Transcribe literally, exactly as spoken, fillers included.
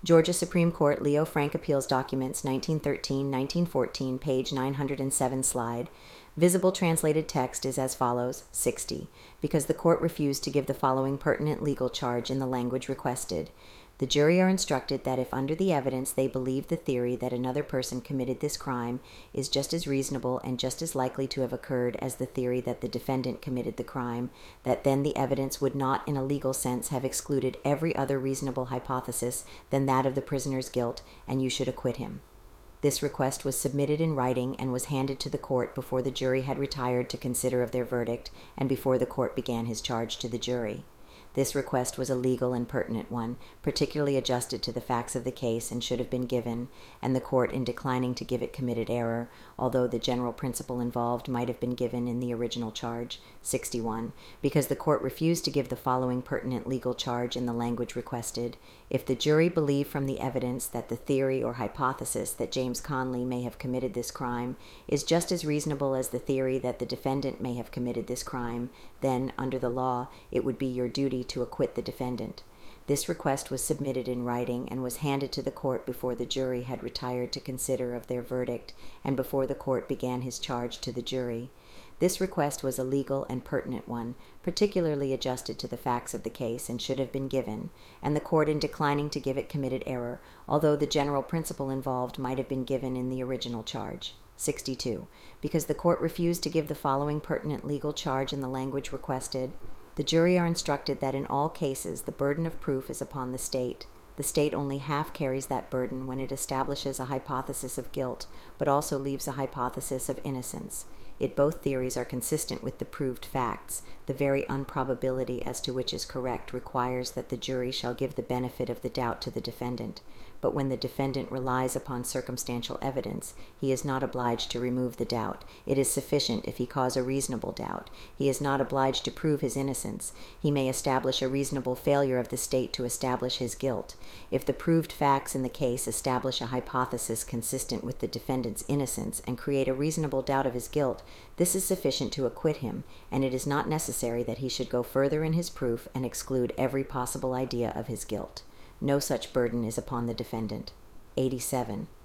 Georgia Supreme Court Leo Frank Appeals Documents nineteen thirteen, nineteen fourteen, page nine hundred seven slide. Visible translated text is as follows, sixty, because the court refused to give the following pertinent legal charge in the language requested. The jury are instructed that if under the evidence they believe the theory that another person committed this crime is just as reasonable and just as likely to have occurred as the theory that the defendant committed the crime, that then the evidence would not in a legal sense have excluded every other reasonable hypothesis than that of the prisoner's guilt, and you should acquit him. This request was submitted in writing and was handed to the court before the jury had retired to consider of their verdict and before the court began his charge to the jury. This request was a legal and pertinent one, particularly adjusted to the facts of the case and should have been given, and the court, in declining to give it, committed error, although the general principle involved might have been given in the original charge, sixty-one, because the court refused to give the following pertinent legal charge in the language requested. If the jury believe from the evidence that the theory or hypothesis that James Conley may have committed this crime is just as reasonable as the theory that the defendant may have committed this crime, then, under the law, it would be your duty to acquit the defendant. This request was submitted in writing and was handed to the court before the jury had retired to consider of their verdict and before the court began his charge to the jury. This request was a legal and pertinent one, particularly adjusted to the facts of the case and should have been given, and the court, in declining to give it, committed error, although the general principle involved might have been given in the original charge. sixty-two. Because the court refused to give the following pertinent legal charge in the language requested, the jury are instructed that in all cases the burden of proof is upon the state. The state only half carries that burden when it establishes a hypothesis of guilt, but also leaves a hypothesis of innocence. Yet both theories are consistent with the proved facts. The very improbability as to which is correct requires that the jury shall give the benefit of the doubt to the defendant. But when the defendant relies upon circumstantial evidence, he is not obliged to remove the doubt. It is sufficient if he cause a reasonable doubt. He is not obliged to prove his innocence. He may establish a reasonable failure of the state to establish his guilt. If the proved facts in the case establish a hypothesis consistent with the defendant's innocence and create a reasonable doubt of his guilt, this is sufficient to acquit him, and it is not necessary that he should go further in his proof and exclude every possible idea of his guilt. No such burden is upon the defendant. eighty-seven.